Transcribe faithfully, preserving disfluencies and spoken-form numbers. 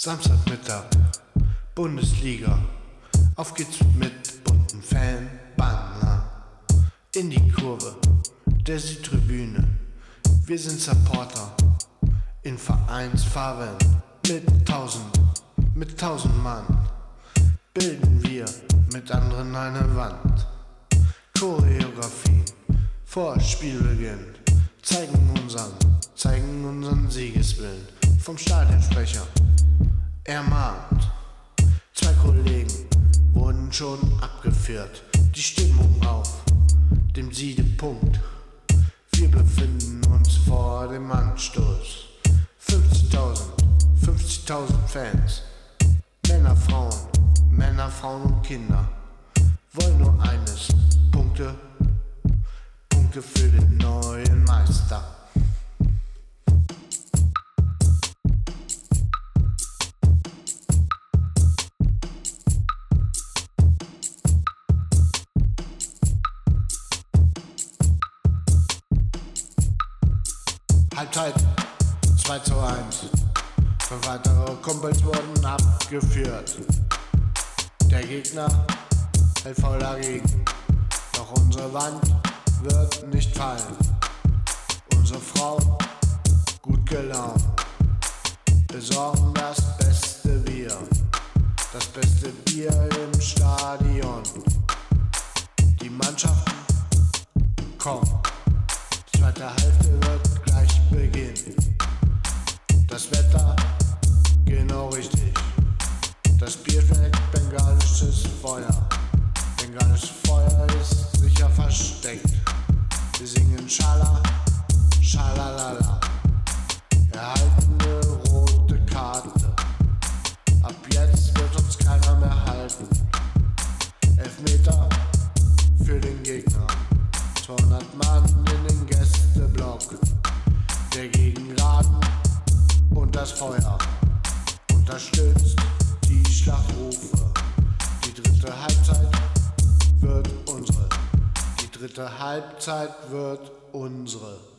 Samstagmittag, Bundesliga, auf geht's mit bunten Fanbanner. In die Kurve, der Südtribüne, wir sind Supporter in Vereinsfarben. Mit tausend, mit tausend Mann bilden wir mit anderen eine Wand. Choreografien vor Spielbeginn zeigen unseren, zeigen unseren Siegeswillen. Vom Stadionsprecher ermahnt, zwei Kollegen wurden schon abgeführt. Die Stimmung auf dem Siedepunkt, wir befinden uns vor dem Anstoß. fünfzigtausend, fünfzigtausend Fans, Männer, Frauen, Männer, Frauen und Kinder wollen nur eines: Punkte, Punkte für den neuen Meister. Halbzeit zwei zu eins. Fünf weitere Kumpels wurden abgeführt. Der Gegner hält voll dagegen. Doch unsere Wand wird nicht fallen. Unsere Frau gut gelaunt. Besorgen das beste Bier. Das beste Bier im Stadion. Die Mannschaften kommen. Die zweite Hälfte wird gleich beginnen. Das Wetter genau richtig. Das Bier schmeckt bengalisches Feuer. Bengalisches Feuer ist sicher versteckt. Wir singen Schala, Schalalala. Erhalten eine rote Karte. Ab jetzt wird uns keiner mehr halten. Elfmeter für den Gegner. zweihundert Mann in den Gästeblock. Der Gegenraden und das Feuer unterstützt die Schlachtrufe. Die dritte Halbzeit wird unsere. Die dritte Halbzeit wird unsere.